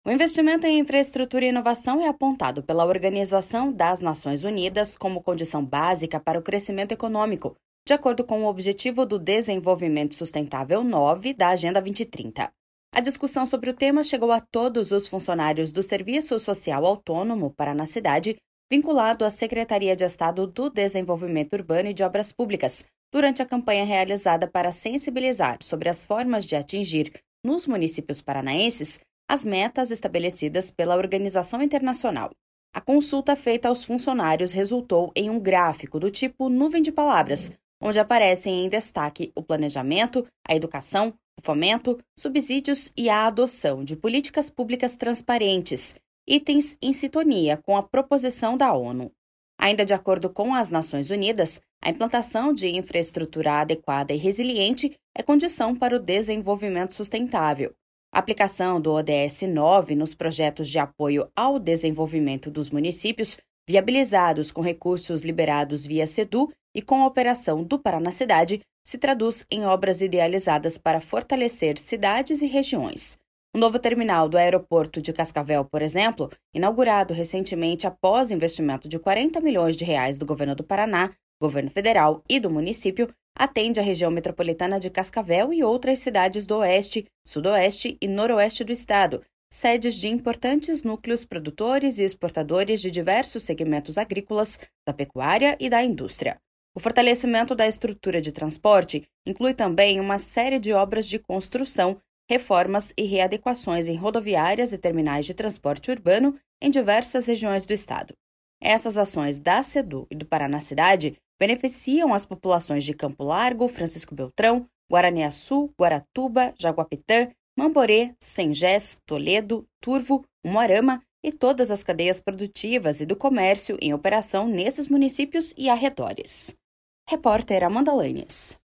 O investimento em infraestrutura e inovação é apontado pela Organização das Nações Unidas como condição básica para o crescimento econômico, de acordo com o Objetivo do Desenvolvimento Sustentável 9 da Agenda 2030. A discussão sobre o tema chegou a todos os funcionários do Serviço Social Autônomo Paraná Cidade, vinculado à Secretaria de Estado do Desenvolvimento Urbano e de Obras Públicas, durante a campanha realizada para sensibilizar sobre as formas de atingir, nos municípios paranaenses, as metas estabelecidas pela organização internacional. A consulta feita aos funcionários resultou em um gráfico do tipo nuvem de palavras, onde aparecem em destaque o planejamento, a educação, o fomento, subsídios e a adoção de políticas públicas transparentes, itens em sintonia com a proposição da ONU. Ainda de acordo com as Nações Unidas, a implantação de infraestrutura adequada e resiliente é condição para o desenvolvimento sustentável. A aplicação do ODS 9 nos projetos de apoio ao desenvolvimento dos municípios, viabilizados com recursos liberados via SEDU e com a operação do Paraná Cidade, se traduz em obras idealizadas para fortalecer cidades e regiões. O novo terminal do aeroporto de Cascavel, por exemplo, inaugurado recentemente após investimento de 40 milhões de reais do governo do Paraná, governo federal e do município, atende a região metropolitana de Cascavel e outras cidades do oeste, sudoeste e noroeste do estado, sedes de importantes núcleos produtores e exportadores de diversos segmentos agrícolas, da pecuária e da indústria. O fortalecimento da estrutura de transporte inclui também uma série de obras de construção, reformas e readequações em rodoviárias e terminais de transporte urbano em diversas regiões do estado. Essas ações da SEDU e do Paraná Cidade beneficiam as populações de Campo Largo, Francisco Beltrão, Guaraniaçu, Guaratuba, Jaguapitã, Mamborê, Sengés, Toledo, Turvo, Umuarama e todas as cadeias produtivas e do comércio em operação nesses municípios e arredores. Repórter Amanda Lanes.